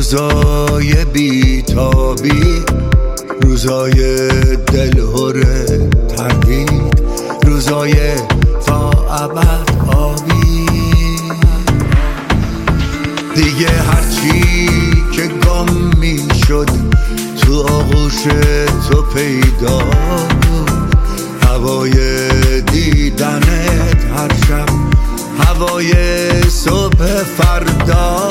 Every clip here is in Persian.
روزای بیتابی، روزای دلهور تردید، روزای تا ابد آبی. دیگه هرچی که گم می شد تو آغوش تو پیدا بود، هوای دیدنت هر شب هوای صبح فردا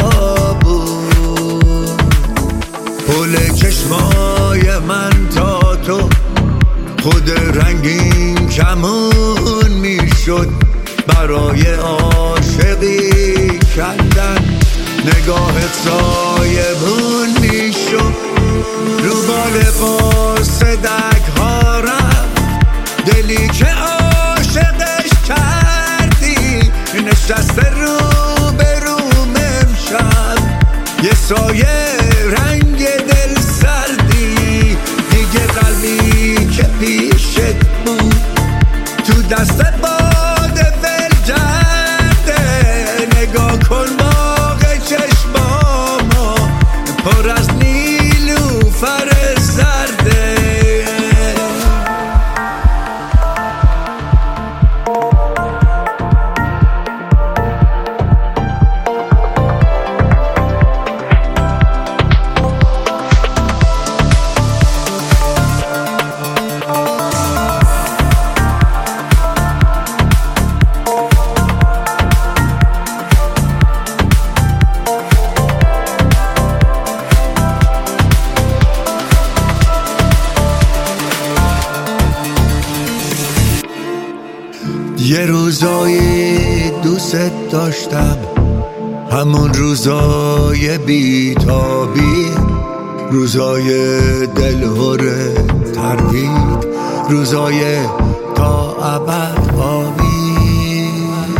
بود. پل چشمای من تا تو خود رنگین کمون می شد، برای عاشقی کردن نگاهت سایبون می شد. رو بال قاصدک ها رفت دلی که عاشقش کردی، نشسته رو به روم امشب یه سایه رنگ دل سردی. دیگه قلبی که پیشت بود تو دست باد ول کرده، نگاه کن باغ چشمامو پر از نیلوفر زرده. یه روزایی دوست داشتم، همون روزای بیتابی، روزای دلهور تردید، روزای تا ابد آبی.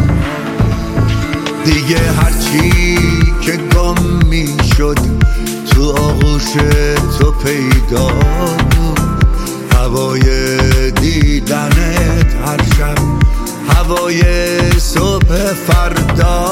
دیگه هرچی که گم می شد تو آغوش تو پیدا بود، هوای دیدنت هر شب هوای صبح فردا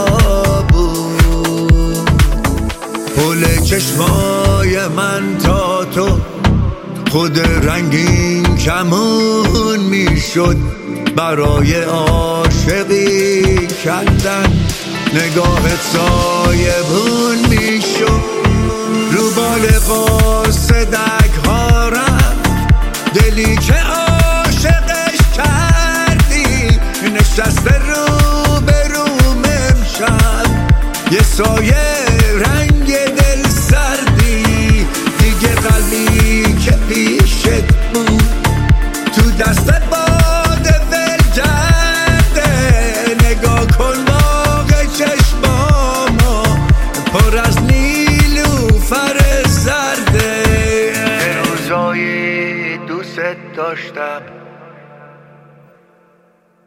بود. پل چشمای من تا تو خود رنگین کمون می شد، برای عاشقی کردن نگاهت سایبون می شد. رو بال قاصدک ها رفت دلی که عاشقش کردی، نشسته رو به روم امشب یه سایه رنگ دل سردی. دیگه قلبی که پیشت بود تو دست باد ول کرده، نگاه کن باغ چشمامو پر از نیلوفر زرده. روزایی دوست داشتم،